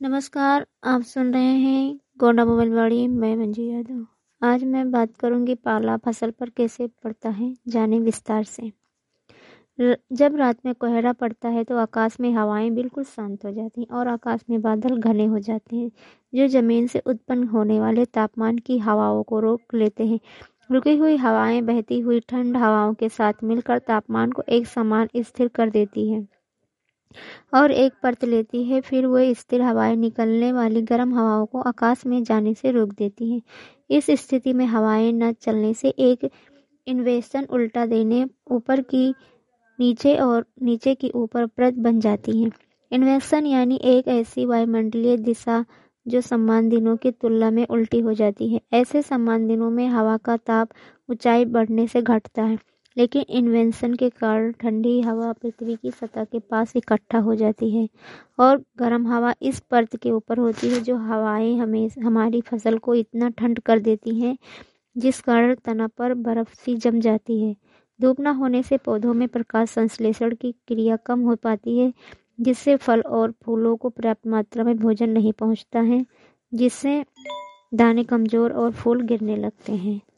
नमस्कार, आप सुन रहे हैं गोंडा मोबाइलवाड़ी। मैं मंजू यादव। आज मैं बात करूंगी पाला फसल पर कैसे पड़ता है, जाने विस्तार से। जब रात में कोहरा पड़ता है तो आकाश में हवाएं बिल्कुल शांत हो जाती हैं और आकाश में बादल घने हो जाते हैं, जो जमीन से उत्पन्न होने वाले तापमान की हवाओं को रोक लेते हैं। रुकी हुई हवाएं बहती हुई ठंड हवाओं के साथ मिलकर तापमान को एक समान स्थिर कर देती है और एक परत लेती है। फिर वह स्थिर हवाएं निकलने वाली गर्म हवाओं को आकाश में जाने से रोक देती हैं। इस स्थिति में हवाएं न चलने से एक इन्वेशन उल्टा देने ऊपर की नीचे और नीचे की ऊपर परत बन जाती है। इन्वेशन यानी एक ऐसी वायुमंडलीय दिशा जो समान दिनों की तुलना में उल्टी हो जाती है। ऐसे समान दिनों में हवा का ताप ऊंचाई बढ़ने से घटता है, लेकिन इन्वेंशन के कारण ठंडी हवा पृथ्वी की सतह के पास इकट्ठा हो जाती है और गर्म हवा इस परत के ऊपर होती है। जो हवाएं हमारी फसल को इतना ठंड कर देती हैं जिस कारण तना पर बर्फ सी जम जाती है। धूप न होने से पौधों में प्रकाश संश्लेषण की क्रिया कम हो पाती है, जिससे फल और फूलों को पर्याप्त मात्रा में भोजन नहीं पहुंचता है, जिससे दाने कमजोर और फूल गिरने लगते हैं।